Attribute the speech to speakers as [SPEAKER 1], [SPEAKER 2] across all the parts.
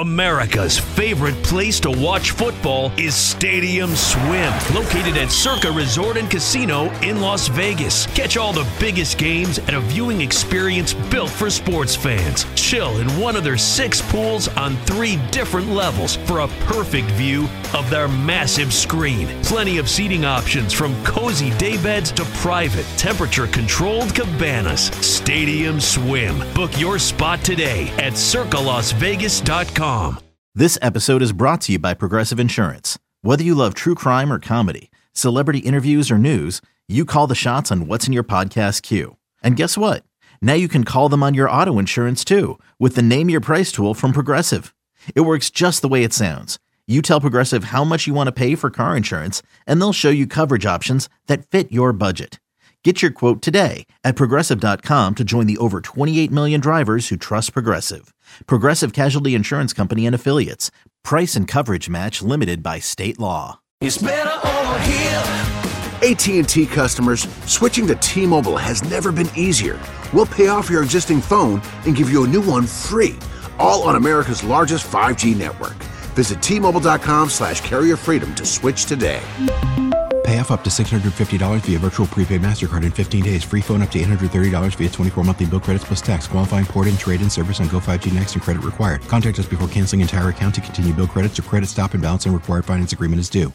[SPEAKER 1] America's favorite place to watch football is Stadium Swim, located at Circa Resort and Casino in Las Vegas. Catch all the biggest games at a viewing experience built for sports fans. Chill in one of their 6 pools on 3 different levels for a perfect view of their massive screen. Plenty of seating options from cozy daybeds to private, temperature-controlled cabanas. Stadium Swim. Book your spot today at circalasvegas.com.
[SPEAKER 2] This episode is brought to you by Progressive Insurance. Whether you love true crime or comedy, celebrity interviews or news, you call the shots on what's in your podcast queue. And guess what? Now you can call them on your auto insurance too with the Name Your Price tool from Progressive. It works just the way it sounds. You tell Progressive how much you want to pay for car insurance, and they'll show you coverage options that fit your budget. Get your quote today at Progressive.com to join the over 28 million drivers who trust Progressive. Progressive Casualty Insurance Company and Affiliates. Price and coverage match limited by state law.
[SPEAKER 3] It's better over here.
[SPEAKER 4] AT&T customers, switching to T-Mobile has never been easier. We'll pay off your existing phone and give you a new one free, all on America's largest 5G network. Visit T-Mobile.com/carrier freedom to switch today.
[SPEAKER 5] Pay off up to $650 via virtual prepaid MasterCard in 15 days. Free phone up to $830 via 24 monthly bill credits plus tax. Qualifying port and trade-in service on Go5G Next and credit required. Contact us before canceling entire account to continue bill credits or credit stop and balance and required finance agreement is due.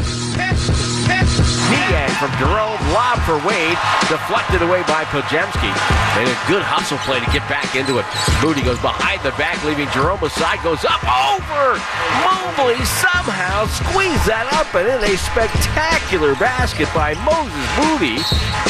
[SPEAKER 6] Niang from Jerome, lob for Wade, deflected away by Pojemski. Made a good hustle play to get back into it. Moody goes behind the back, leaving Jerome aside, goes up, over! Mobley somehow squeezed that up and in a spectacular basket by Moses Moody.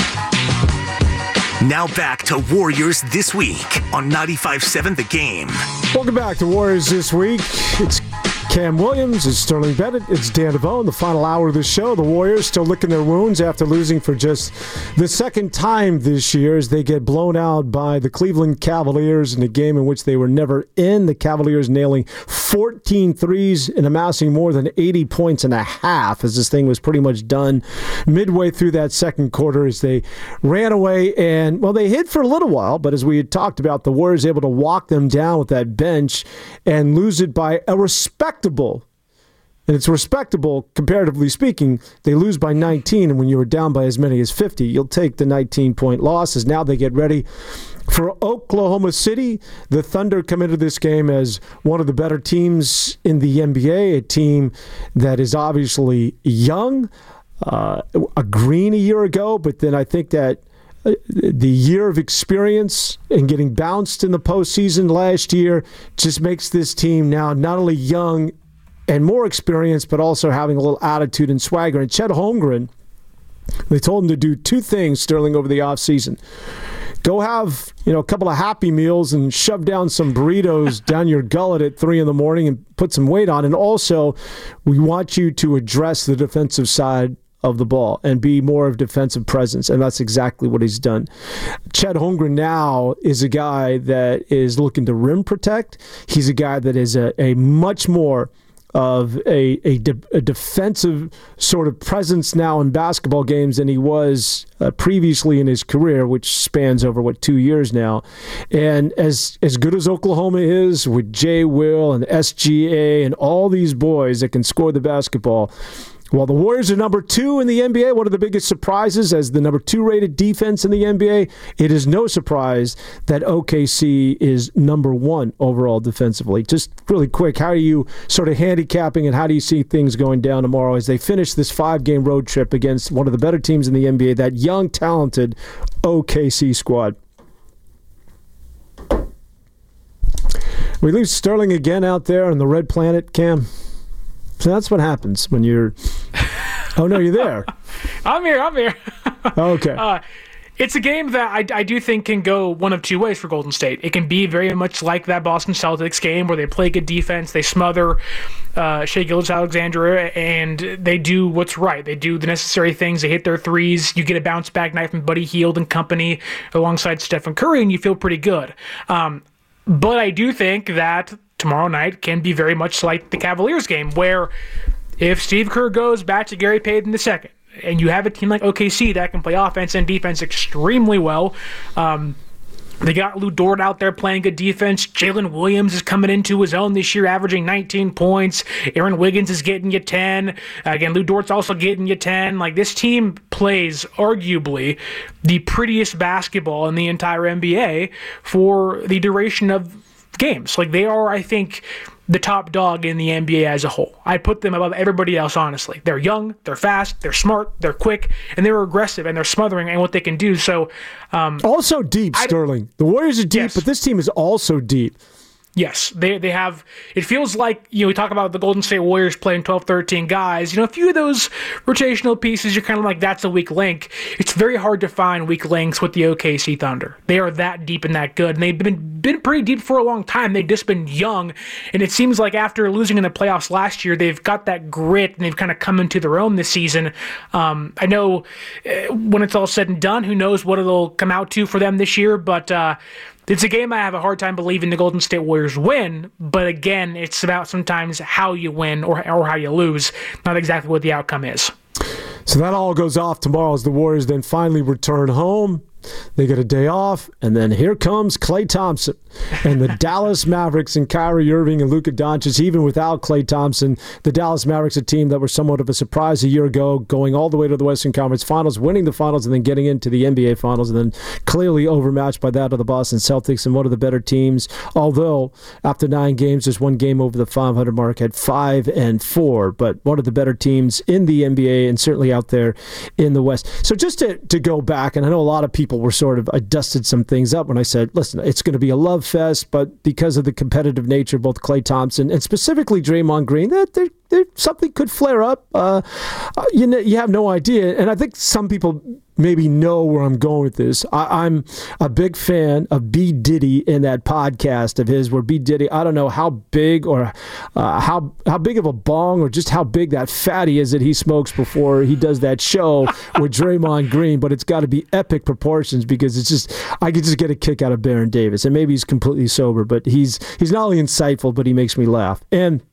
[SPEAKER 7] Now back to Warriors This Week on 95.7 The Game.
[SPEAKER 8] Welcome back to Warriors This Week. It's Cam Williams, it's Sterling Bennett, it's Dan DeVoe. In the final hour of the show, the Warriors still licking their wounds after losing for just the second time this year as they get blown out by the Cleveland Cavaliers in a game in which they were never in. The Cavaliers nailing 14 threes and amassing more than 80 points and a half as this thing was pretty much done midway through that second quarter as they ran away and, well, they hid for a little while, but as we had talked about, the Warriors able to walk them down with that bench and lose it by a respectable, and it's respectable comparatively speaking, they lose by 19, and when you were down by as many as 50, you'll take the 19-point loss as now they get ready for Oklahoma City. The Thunder come into this game as one of the better teams in the NBA, a team that is obviously young, a green a year ago, but then I think that the year of experience and getting bounced in the postseason last year just makes this team now not only young and more experienced, but also having a little attitude and swagger. And Chet Holmgren, they told him to do 2 things, Sterling, over the offseason. Go have, a couple of Happy Meals and shove down some burritos down your gullet at 3 a.m. and put some weight on. And also, we want you to address the defensive side of the ball and be more of defensive presence, and that's exactly what he's done. Chet Holmgren now is a guy that is looking to rim protect. He's a guy that is a much more of a defensive sort of presence now in basketball games than he was previously in his career, which spans over, 2 years now. And as good as Oklahoma is with Jay Will and SGA and all these boys that can score the basketball, while the Warriors are number 2 in the NBA, one of the biggest surprises as the number 2 rated defense in the NBA, it is no surprise that OKC is number 1 overall defensively. Just really quick, how are you sort of handicapping and how do you see things going down tomorrow as they finish this 5-game road trip against one of the better teams in the NBA, that young, talented OKC squad? We leave Sterling again out there on the red planet, Cam. So that's what happens when you're... Oh, no, you're there.
[SPEAKER 9] I'm here.
[SPEAKER 8] Okay.
[SPEAKER 9] It's a game that I do think can go one of 2 ways for Golden State. It can be very much like that Boston Celtics game where they play good defense, they smother Shai Gilgeous-Alexander, and they do what's right. They do the necessary things. They hit their threes. You get a bounce-back night from Buddy Hield and company alongside Stephen Curry, and you feel pretty good. But I do think that tomorrow night can be very much like the Cavaliers game, where if Steve Kerr goes back to Gary Payton II, and you have a team like OKC that can play offense and defense extremely well, They got Lou Dort out there playing good defense. Jalen Williams is coming into his own this year, averaging 19 points. Aaron Wiggins is getting you 10. Again, Lou Dort's also getting you 10. Like, this team plays arguably the prettiest basketball in the entire NBA for the duration of games. Like, they are, I think, the top dog in the NBA as a whole. I'd put them above everybody else, honestly. They're young, they're fast, they're smart, they're quick, and they're aggressive, and they're smothering and what they can do. So,
[SPEAKER 8] also deep, Sterling. The Warriors are deep,
[SPEAKER 9] yes.
[SPEAKER 8] But this team is also deep.
[SPEAKER 9] Yes, they have. It feels like, we talk about the Golden State Warriors playing 12, 13 guys. A few of those rotational pieces, you're kind of like, that's a weak link. It's very hard to find weak links with the OKC Thunder. They are that deep and that good, and they've been pretty deep for a long time. They've just been young, and it seems like after losing in the playoffs last year, they've got that grit, and they've kind of come into their own this season. I know when it's all said and done, who knows what it'll come out to for them this year, but it's a game I have a hard time believing the Golden State Warriors win, but again, it's about sometimes how you win or how you lose, not exactly what the outcome is.
[SPEAKER 8] So that all goes off tomorrow as the Warriors then finally return home. They get a day off, and then here comes Klay Thompson and the Dallas Mavericks and Kyrie Irving and Luka Doncic. Even without Klay Thompson, the Dallas Mavericks, a team that were somewhat of a surprise a year ago, going all the way to the Western Conference Finals, winning the Finals, and then getting into the NBA Finals, and then clearly overmatched by that of the Boston Celtics and one of the better teams. Although after 9 games, just one game over the 500 mark at 5-4, but one of the better teams in the NBA and certainly out there in the West. So just to go back, and I know a lot of people were I dusted some things up when I said, listen, it's going to be a love fest, but because of the competitive nature of both Klay Thompson and specifically Draymond Green, that something could flare up. You have no idea. And I think some people maybe know where I'm going with this. I'm a big fan of B. Diddy in that podcast of his where B. Diddy, I don't know how big or how big of a bong or just how big that fatty is that he smokes before he does that show with Draymond Green, but it's got to be epic proportions because it's just, I could just get a kick out of Baron Davis. And maybe he's completely sober, but he's not only insightful, but he makes me laugh. And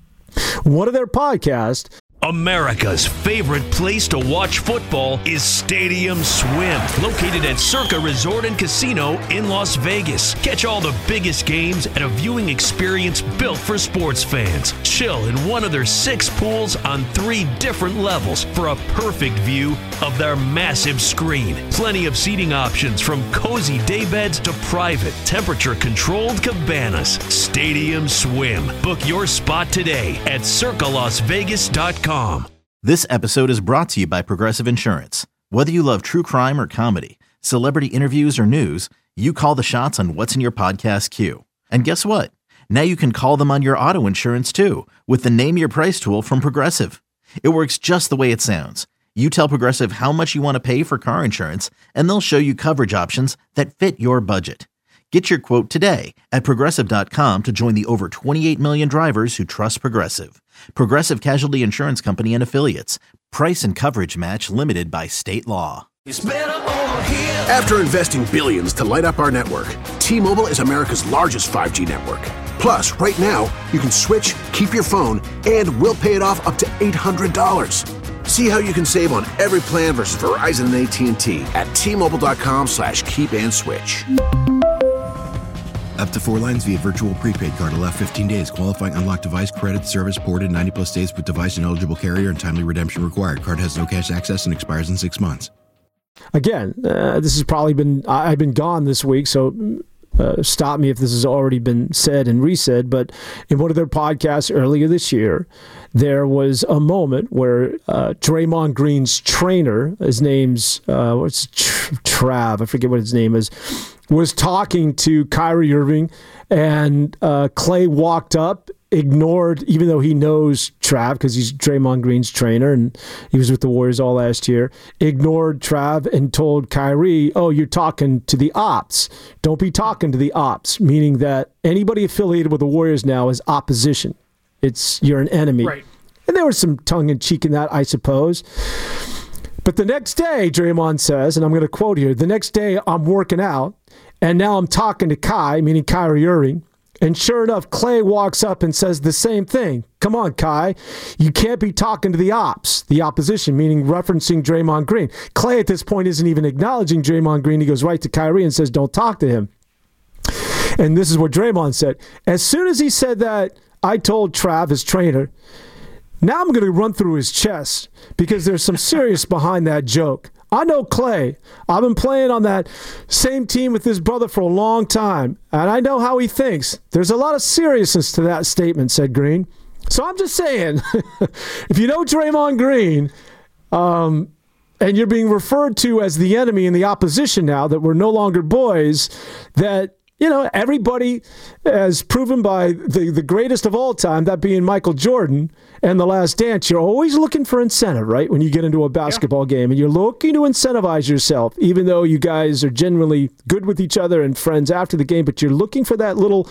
[SPEAKER 8] one of their podcasts,
[SPEAKER 1] America's favorite place to watch football is Stadium Swim, located at Circa Resort and Casino in Las Vegas. Catch all the biggest games at a viewing experience built for sports fans. Chill in one of their 6 pools on 3 different levels for a perfect view of their massive screen. Plenty of seating options from cozy daybeds to private, temperature-controlled cabanas. Stadium Swim. Book your spot today at circalasvegas.com.
[SPEAKER 2] This episode is brought to you by Progressive Insurance. Whether you love true crime or comedy, celebrity interviews or news, you call the shots on what's in your podcast queue. And guess what? Now you can call them on your auto insurance too with the Name Your Price tool from Progressive. It works just the way it sounds. You tell Progressive how much you want to pay for car insurance, and they'll show you coverage options that fit your budget. Get your quote today at Progressive.com to join the over 28 million drivers who trust Progressive. Progressive Casualty Insurance Company and Affiliates. Price and coverage match limited by state law.
[SPEAKER 3] It's better over here.
[SPEAKER 4] After investing billions to light up our network, T-Mobile is America's largest 5G network. Plus, right now, you can switch, keep your phone, and we'll pay it off up to $800. See how you can save on every plan versus Verizon and AT&T at T-Mobile.com/keep-and-switch.
[SPEAKER 5] Up to 4 lines via virtual prepaid card. Allow 15 days. Qualifying unlocked device credit service ported 90+ days with device and eligible carrier and timely redemption required. Card has no cash access and expires in 6 months.
[SPEAKER 8] Again, this has probably been, I've been gone this week, so stop me if this has already been said and resaid, but in one of their podcasts earlier this year, there was a moment where Draymond Green's trainer, his name's, Trav, I forget what his name is, was talking to Kyrie Irving, and Klay walked up, ignored, even though he knows Trav because he's Draymond Green's trainer and he was with the Warriors all last year, ignored Trav and told Kyrie, oh, you're talking to the ops. Don't be talking to the ops, meaning that anybody affiliated with the Warriors now is opposition. You're an enemy.
[SPEAKER 9] Right.
[SPEAKER 8] And there was some tongue-in-cheek in that, I suppose. But the next day, Draymond says, and I'm going to quote here, the next day I'm working out, and now I'm talking to Kai, meaning Kyrie Irving, and sure enough, Klay walks up and says the same thing. Come on, Kai. You can't be talking to the ops, the opposition, meaning referencing Draymond Green. Klay at this point isn't even acknowledging Draymond Green. He goes right to Kyrie and says, don't talk to him. And this is what Draymond said. As soon as he said that, I told Trav, his trainer, now I'm going to run through his chest because there's some serious behind that joke. I know Klay. I've been playing on that same team with his brother for a long time, and I know how he thinks. There's a lot of seriousness to that statement, said Green. So I'm just saying, if you know Draymond Green, and you're being referred to as the enemy in the opposition now, that we're no longer boys, that, everybody has proven by the greatest of all time, that being Michael Jordan and The Last Dance, you're always looking for incentive, right, when you get into a basketball game. And you're looking to incentivize yourself, even though you guys are generally good with each other and friends after the game, but you're looking for that little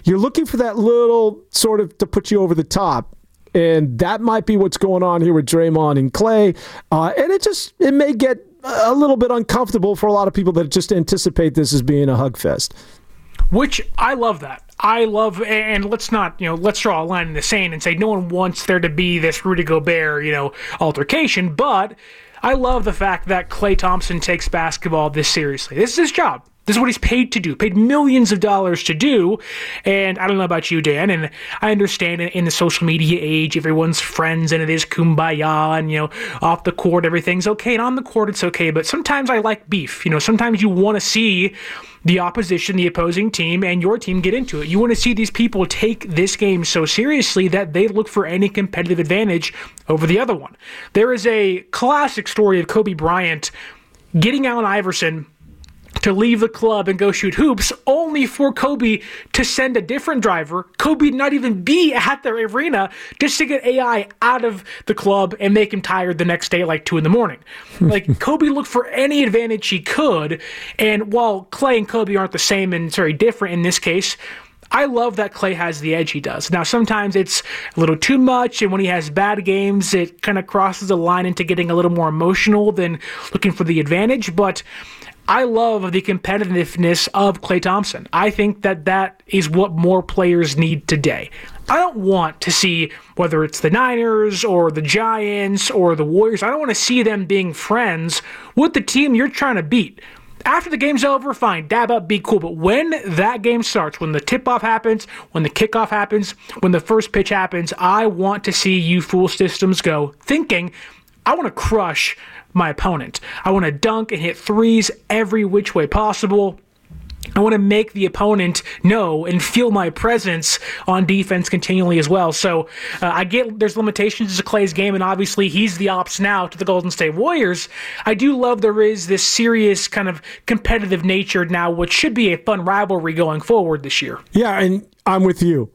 [SPEAKER 8] sort of to put you over the top. And that might be what's going on here with Draymond and Klay. And it may get a little bit uncomfortable for a lot of people that just anticipate this as being a hug fest.
[SPEAKER 9] Which I love that. I love, and let's not, let's draw a line in the sand and say no one wants there to be this Rudy Gobert, altercation, but I love the fact that Klay Thompson takes basketball this seriously. This is his job. This is what he's paid to do, paid millions of dollars to do. And I don't know about you, Dan, and I understand in the social media age, everyone's friends and it is kumbaya and, off the court, everything's okay. And on the court, it's okay. But sometimes I like beef. Sometimes you want to see the opposition, the opposing team, and your team get into it. You want to see these people take this game so seriously that they look for any competitive advantage over the other one. There is a classic story of Kobe Bryant getting Allen Iverson to leave the club and go shoot hoops, only for Kobe to send a different driver, Kobe not even be at the arena, just to get AI out of the club and make him tired the next day at like 2 a.m. Like, Kobe looked for any advantage he could, and while Klay and Kobe aren't the same and it's very different in this case, I love that Klay has the edge he does. Now, sometimes it's a little too much, and when he has bad games, it kind of crosses the line into getting a little more emotional than looking for the advantage, but I love the competitiveness of Klay Thompson. I think that is what more players need today. I don't want to see, whether it's the Niners or the Giants or the Warriors, I don't want to see them being friends with the team you're trying to beat. After the game's over, fine, dab up, be cool. But when that game starts, when the tip-off happens, when the kickoff happens, when the first pitch happens, I want to see you fool systems go thinking, I want to crush my opponent. I want to dunk and hit threes every which way possible. I want to make the opponent know and feel my presence on defense continually as well. So I get there's limitations to Klay's game, and obviously he's the ops now to the Golden State Warriors. I do love there is this serious kind of competitive nature now, which should be a fun rivalry going forward this year.
[SPEAKER 8] Yeah, and I'm with you.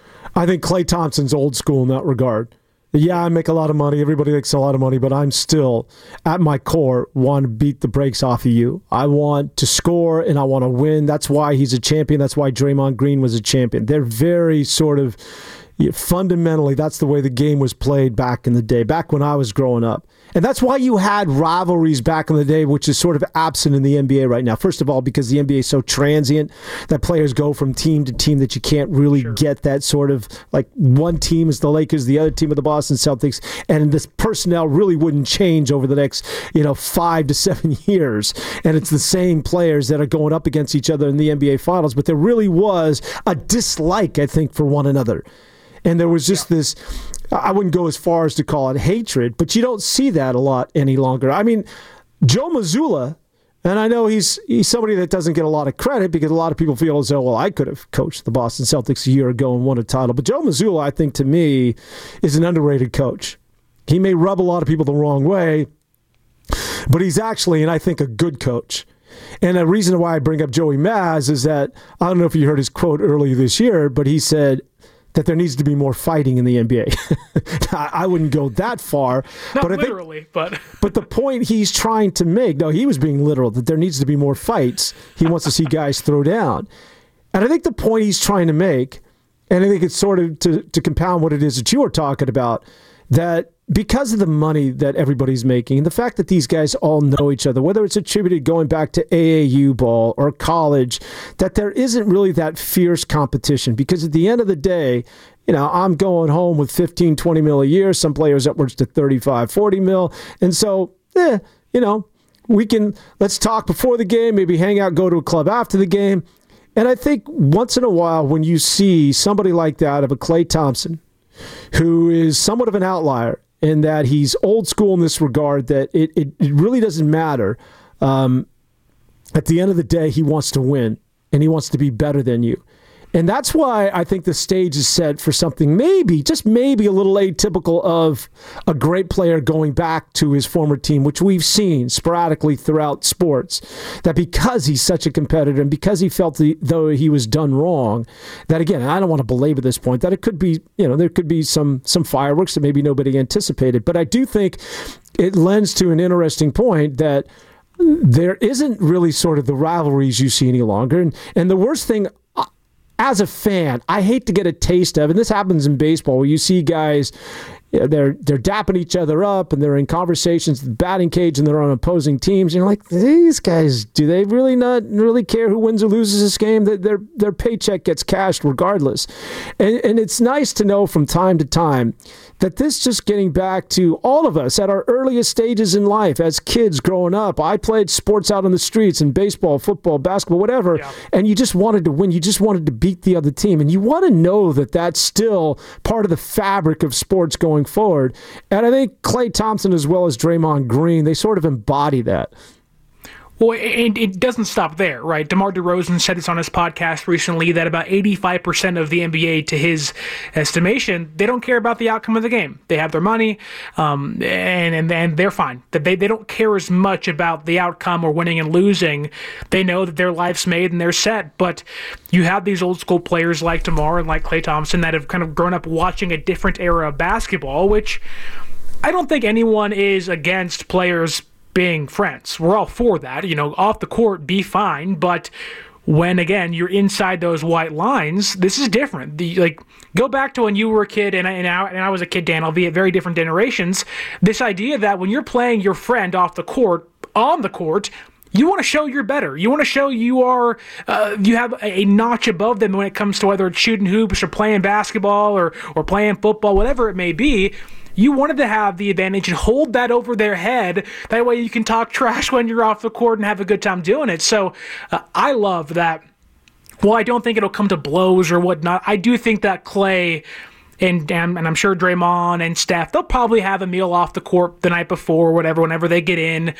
[SPEAKER 8] I think Klay Thompson's old school in that regard. Yeah, I make a lot of money. Everybody makes a lot of money, but I'm still, at my core, want to beat the brakes off of you. I want to score and I want to win. That's why he's a champion. That's why Draymond Green was a champion. They're very sort of, fundamentally, that's the way the game was played back in the day, back when I was growing up. And that's why you had rivalries back in the day, which is sort of absent in the NBA right now. First of all, because the NBA is so transient that players go from team to team that you can't really get that sort of, like, one team is the Lakers, the other team are the Boston Celtics, and this personnel really wouldn't change over the next, 5 to 7 years. And it's the same players that are going up against each other in the NBA Finals. But there really was a dislike, I think, for one another. And there was just this, I wouldn't go as far as to call it hatred, but you don't see that a lot any longer. I mean, Joe Mazzulla, and I know he's somebody that doesn't get a lot of credit because a lot of people feel as though, well, I could have coached the Boston Celtics a year ago and won a title. But Joe Mazzulla, I think, to me, is an underrated coach. He may rub a lot of people the wrong way, but he's actually, and I think, a good coach. And the reason why I bring up Joey Maz is that, I don't know if you heard his quote earlier this year, but he said that there needs to be more fighting in the NBA. I wouldn't go that far.
[SPEAKER 9] Not but literally, but
[SPEAKER 8] the point he's trying to make, no, he was being literal, that there needs to be more fights. He wants to see guys throw down. And I think the point he's trying to make, and I think it's sort of to compound what it is that you were talking about, that because of the money that everybody's making, and the fact that these guys all know each other, whether it's attributed going back to AAU ball or college, that there isn't really that fierce competition. Because at the end of the day, I'm going home with 15, 20 mil a year, some players upwards to 35, 40 mil. And so, let's talk before the game, maybe hang out, go to a club after the game. And I think once in a while when you see somebody like that of a Klay Thompson, who is somewhat of an outlier in that he's old school in this regard, that it really doesn't matter. At the end of the day, he wants to win, and he wants to be better than you. And that's why I think the stage is set for something maybe, just maybe a little atypical of a great player going back to his former team, which we've seen sporadically throughout sports, that because he's such a competitor and because he felt though he was done wrong, that again, I don't want to belabor this point, that it could be, there could be some fireworks that maybe nobody anticipated. But I do think it lends to an interesting point that there isn't really sort of the rivalries you see any longer. And the worst thing, as a fan, I hate to get a taste of, and this happens in baseball, where you see guys, they're dapping each other up, and they're in conversations, the batting cage, and they're on opposing teams. And you're like, these guys, do they really not really care who wins or loses this game? Their paycheck gets cashed regardless. And it's nice to know from time to time that this just getting back to all of us at our earliest stages in life as kids growing up. I played sports out on the streets in baseball, football, basketball, whatever, and you just wanted to win. You just wanted to beat the other team. And you want to know that that's still part of the fabric of sports going forward. And I think Klay Thompson as well as Draymond Green, they sort of embody that.
[SPEAKER 9] Well, and it doesn't stop there, right? DeMar DeRozan said this on his podcast recently that about 85% of the NBA, to his estimation, they don't care about the outcome of the game. They have their money, and they're fine. That they don't care as much about the outcome or winning and losing. They know that their life's made and they're set. But you have these old school players like DeMar and like Klay Thompson that have kind of grown up watching a different era of basketball, which I don't think anyone is against players being friends. We're all for that. Off the court, be fine. But when, again, you're inside those white lines, this is different. Go back to when you were a kid and I was a kid, Dan, albeit very different generations. This idea that when you're playing your friend off the court, on the court, you want to show you're better. You want to show you are, you have a notch above them when it comes to whether it's shooting hoops or playing basketball or playing football, whatever it may be. You wanted to have the advantage and hold that over their head. That way you can talk trash when you're off the court and have a good time doing it. So I love that. Well, I don't think it'll come to blows or whatnot. I do think that Klay and I'm sure Draymond and Steph, they'll probably have a meal off the court the night before or whatever, whenever they get in.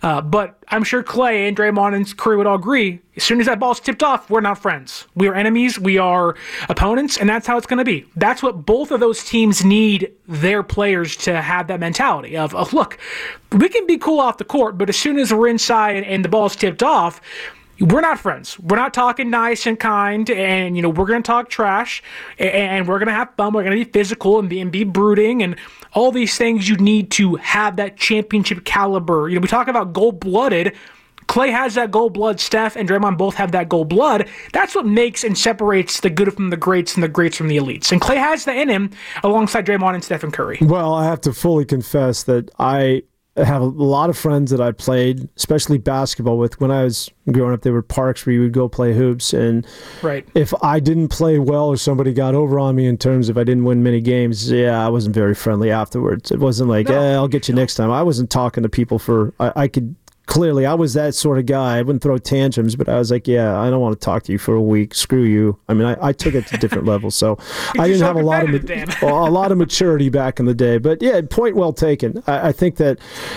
[SPEAKER 9] But I'm sure Klay and Draymond and his crew would all agree, as soon as that ball's tipped off, we're not friends. We are enemies, we are opponents, and that's how it's going to be. That's what both of those teams need their players to have, that mentality of, look, we can be cool off the court, but as soon as we're inside and the ball's tipped off, we're not friends. We're not talking nice and kind, and we're going to talk trash, and we're going to have fun. We're going to be physical and be brooding, and all these things you need to have that championship caliber. We talk about gold-blooded. Klay has that gold blood. Steph and Draymond both have that gold blood. That's what makes and separates the good from the greats and the greats from the elites. And Klay has that in him alongside Draymond and Stephen Curry.
[SPEAKER 8] Well, I have to fully confess that I have a lot of friends that I played, especially basketball with. When I was growing up, there were parks where you would go play hoops. And
[SPEAKER 9] right.
[SPEAKER 8] If I didn't play well or somebody got over on me in terms of I didn't win many games, I wasn't very friendly afterwards. It wasn't like, I'll get you next time. I wasn't talking to people for, I could clearly, I was that sort of guy. I wouldn't throw tantrums, but I was like, I don't want to talk to you for a week. Screw you. I mean, I took it to different levels, so I didn't have a lot of maturity back in the day. But yeah, point well taken. I think that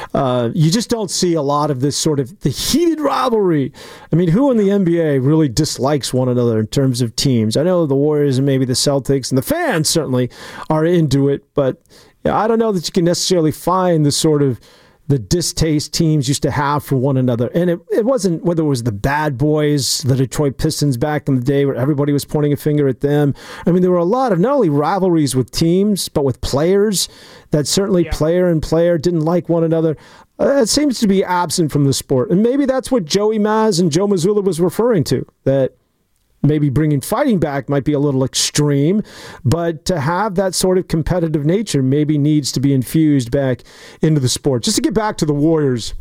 [SPEAKER 8] you just don't see a lot of this sort of the heated rivalry. I mean, who in the NBA really dislikes one another in terms of teams? I know the Warriors and maybe the Celtics and the fans certainly are into it, but I don't know that you can necessarily find the sort of the distaste teams used to have for one another. And it wasn't whether it was the bad boys, the Detroit Pistons back in the day where everybody was pointing a finger at them. I mean, there were a lot of not only rivalries with teams, but with players that certainly player and player didn't like one another. It seems to be absent from the sport. And maybe that's what Joey Maz and Joe Mazzulla was referring to, that maybe bringing fighting back might be a little extreme, but to have that sort of competitive nature maybe needs to be infused back into the sport. Just to get back to the Warriors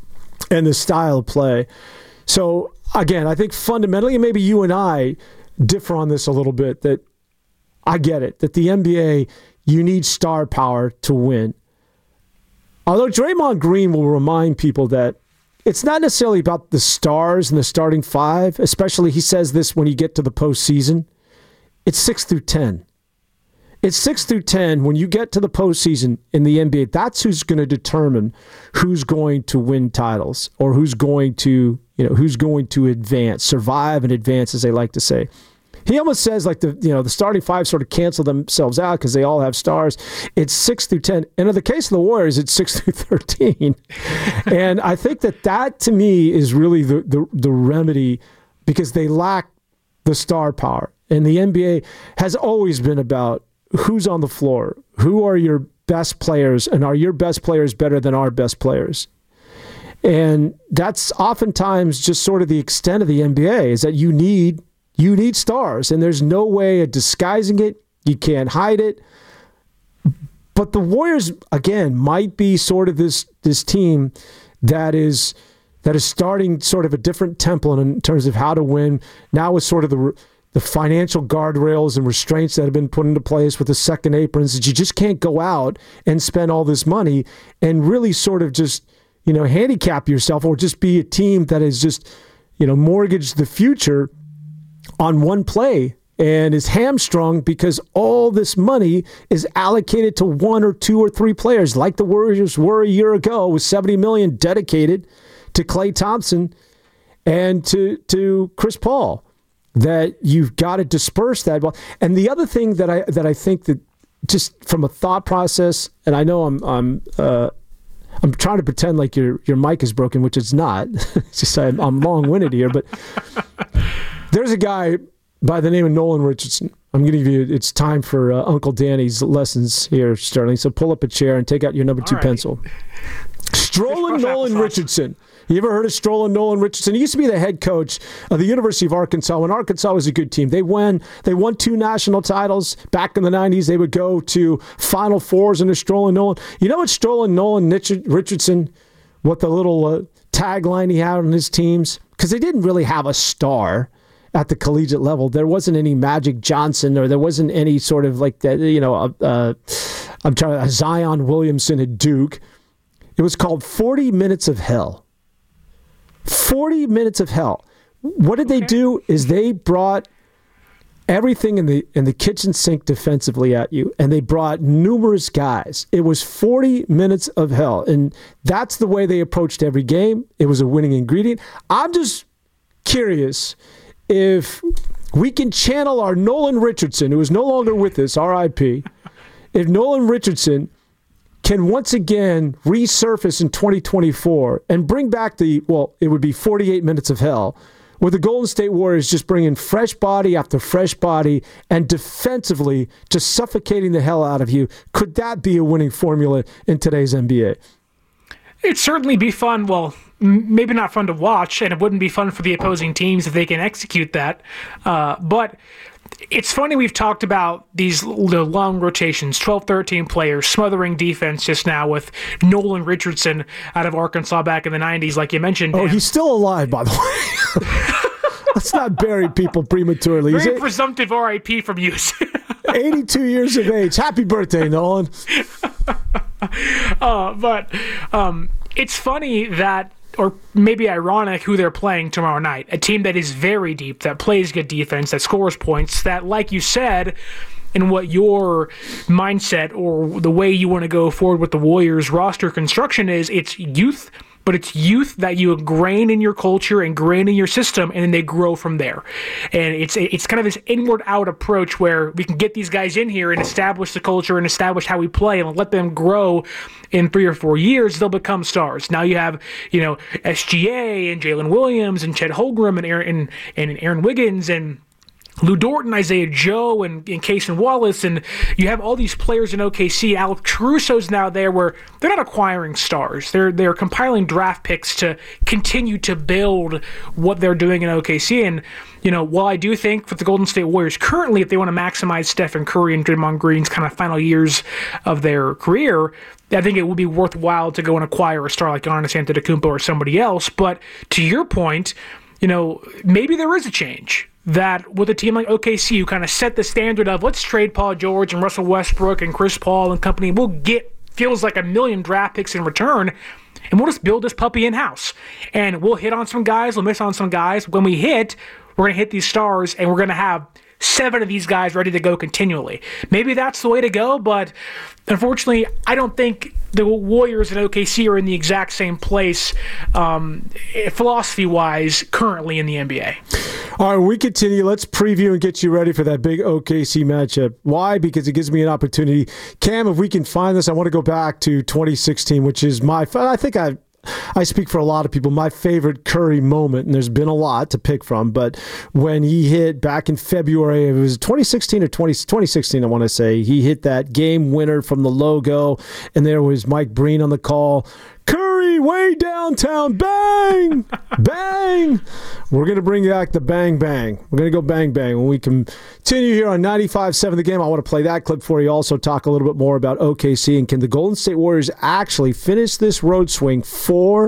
[SPEAKER 8] and the style of play. So, again, I think fundamentally, and maybe you and I differ on this a little bit, that I get it, that the NBA, you need star power to win. Although Draymond Green will remind people that it's not necessarily about the stars and the starting five, especially he says this when you get to the postseason. It's 6 through 10. It's 6 through 10 when you get to the postseason in the NBA. That's who's going to determine who's going to win titles or who's going to advance, survive and advance, as they like to say. He almost says like the starting five sort of cancel themselves out because they all have stars. It's 6 through 10. And in the case of the Warriors, it's 6 through 13. And I think that to me is really the remedy because they lack the star power. And the NBA has always been about who's on the floor, who are your best players, and are your best players better than our best players? And that's oftentimes just sort of the extent of the NBA is that you need stars, and there's no way of disguising it. You can't hide it. But the Warriors, again, might be sort of this team that is starting sort of a different template in terms of how to win. Now with sort of the financial guardrails and restraints that have been put into place with the second aprons, that you just can't go out and spend all this money and really sort of just, handicap yourself or just be a team that is just, mortgaged the future on one play and is hamstrung because all this money is allocated to one or two or three players like the Warriors were a year ago with $70 million dedicated to Klay Thompson and to Chris Paul. That you've got to disperse that ball. And the other thing that I think that just from a thought process, and I know I'm trying to pretend like your mic is broken, which it's not. It's just I'm long-winded here, but there's a guy by the name of Nolan Richardson. I'm going to give you. It's time for Uncle Danny's lessons here, Sterling. So pull up a chair and take out your number 2 pencil. Strolling Nolan Richardson. You ever heard of Strolling Nolan Richardson? He used to be the head coach of the University of Arkansas when Arkansas was a good team. They won 2 national titles. Back in the 90s, they would go to Final Fours under Strolling Nolan. You know what Strolling Nolan Richardson, what the little tagline he had on his teams? Because they didn't really have a star at the collegiate level. There wasn't any Magic Johnson or there wasn't any sort of like that, Zion Williamson at Duke. It was called 40 Minutes of Hell. 40 Minutes of Hell. What did they do is they brought everything in the kitchen sink defensively at you, and they brought numerous guys. It was 40 minutes of hell, and that's the way they approached every game. It was a winning ingredient. I'm just curious if we can channel our Nolan Richardson, who is no longer with us, R.I.P., if Nolan Richardson can once again resurface in 2024 and bring back it would be 48 minutes of hell, with the Golden State Warriors just bringing fresh body after fresh body and defensively just suffocating the hell out of you. Could that be a winning formula in today's NBA?
[SPEAKER 9] It'd certainly be fun. Well, maybe not fun to watch, and it wouldn't be fun for the opposing teams if they can execute that. But it's funny, we've talked about the long rotations, 12, 13 players, smothering defense just now with Nolan Richardson out of Arkansas back in the 90s, like you mentioned. Dan.
[SPEAKER 8] Oh, he's still alive, by the way. Let's not bury people prematurely.
[SPEAKER 9] Very presumptive RIP from you.
[SPEAKER 8] 82 years of age. Happy birthday, Nolan.
[SPEAKER 9] But it's funny that, or maybe ironic, who they're playing tomorrow night. A team that is very deep, that plays good defense, that scores points, that, like you said, in what your mindset or the way you want to go forward with the Warriors roster construction is, it's youth, but it's youth that you ingrain in your culture, ingrain in your system, and then they grow from there. And it's kind of this inward-out approach where we can get these guys in here and establish the culture and establish how we play and let them grow. In 3 or 4 years, they'll become stars. Now you have, SGA and Jalen Williams and Chet Holmgren and Aaron Wiggins and Lou Dort, Isaiah Joe, and Cason Wallace, and you have all these players in OKC. Alex Caruso's now there, where they're not acquiring stars. They're compiling draft picks to continue to build what they're doing in OKC. And while I do think for the Golden State Warriors currently, if they want to maximize Stephen Curry and Draymond Green's kind of final years of their career, I think it would be worthwhile to go and acquire a star like Giannis Antetokounmpo or somebody else. But to your point, maybe there is a change. That with a team like OKC, who kind of set the standard of let's trade Paul George and Russell Westbrook and Chris Paul and company, we'll get feels like 1 million draft picks in return. and we'll just build this puppy in-house. And we'll hit on some guys, we'll miss on some guys. When we hit, we're going to hit these stars, and we're going to have 7 of these guys ready to go continually. Maybe that's the way to go, but unfortunately, I don't think the Warriors and OKC are in the exact same place philosophy-wise currently in the NBA.
[SPEAKER 8] All right, we continue. Let's preview and get you ready for that big OKC matchup. Why? Because it gives me an opportunity. Cam, if we can find this, I want to go back to 2016, which is I speak for a lot of people, my favorite Curry moment, and there's been a lot to pick from, but when he hit back in February, it was 2016 or 2016, I want to say, he hit that game winner from the logo, and there was Mike Breen on the call. Curry way downtown, bang, bang. We're going to bring back the bang, bang. We're going to go bang, bang. When we continue here on 95.7 The Game, I want to play that clip for you. Also talk a little bit more about OKC, and can the Golden State Warriors actually finish this road swing 4-1?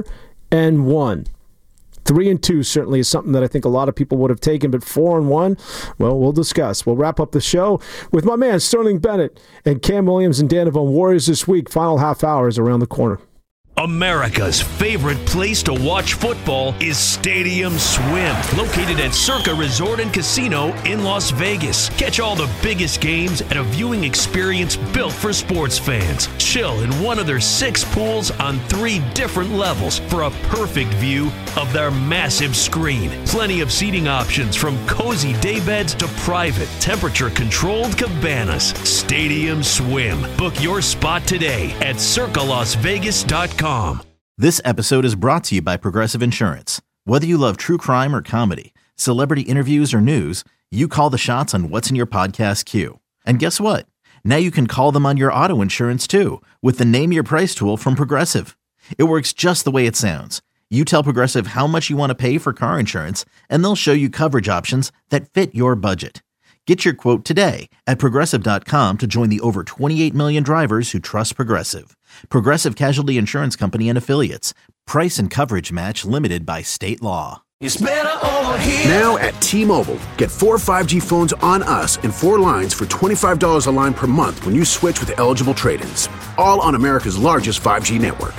[SPEAKER 8] 3-2 certainly is something that I think a lot of people would have taken, but 4-1, well, we'll discuss. We'll wrap up the show with my man Sterling Bennett and Cam Williams and Dan Devone. Warriors this week. Final half hour is around the corner.
[SPEAKER 1] America's favorite place to watch football is Stadium Swim, located at Circa Resort and Casino in Las Vegas. Catch all the biggest games at a viewing experience built for sports fans. Chill in one of their 6 pools on 3 different levels for a perfect view of their massive screen. Plenty of seating options from cozy daybeds to private, temperature-controlled cabanas. Stadium Swim. Book your spot today at circalasvegas.com.
[SPEAKER 2] This episode is brought to you by Progressive Insurance. Whether you love true crime or comedy, celebrity interviews or news, you call the shots on what's in your podcast queue. And guess what? Now you can call them on your auto insurance too with the Name Your Price tool from Progressive. It works just the way it sounds. You tell Progressive how much you want to pay for car insurance, and they'll show you coverage options that fit your budget. Get your quote today at Progressive.com to join the over 28 million drivers who trust Progressive. Progressive Casualty Insurance Company and Affiliates. Price and coverage match limited by state law.
[SPEAKER 3] It's better over here.
[SPEAKER 4] Now at T-Mobile, get 4 5G phones on us and 4 lines for $25 a line per month when you switch with eligible trade-ins. All on America's largest 5G network.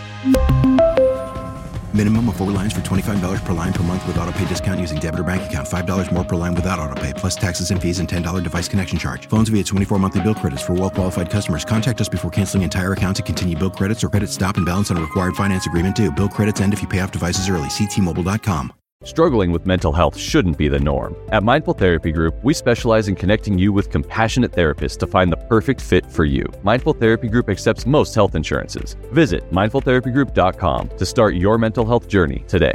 [SPEAKER 5] Minimum of 4 lines for $25 per line per month with autopay discount using debit or bank account. $5 more per line without autopay, plus taxes and fees and $10 device connection charge. Phones via 24 monthly bill credits for well-qualified customers. Contact us before canceling entire account to continue bill credits or credit stop and balance on required finance agreement due. Bill credits end if you pay off devices early. See T-Mobile.com.
[SPEAKER 10] Struggling with mental health shouldn't be the norm. At Mindful Therapy Group, we specialize in connecting you with compassionate therapists to find the perfect fit for you. Mindful Therapy Group accepts most health insurances. Visit mindfultherapygroup.com to start your mental health journey today.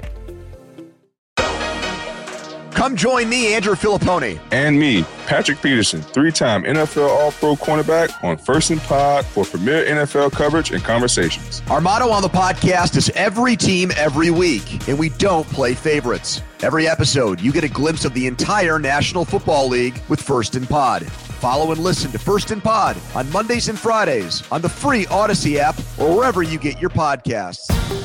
[SPEAKER 11] Come join me, Andrew Filippone.
[SPEAKER 12] And me, Patrick Peterson, 3-time NFL All-Pro cornerback on First and Pod for premier NFL coverage and conversations.
[SPEAKER 11] Our motto on the podcast is every team, every week, and we don't play favorites. Every episode, you get a glimpse of the entire National Football League with First and Pod. Follow and listen to First and Pod on Mondays and Fridays on the free Odyssey app or wherever you get your podcasts.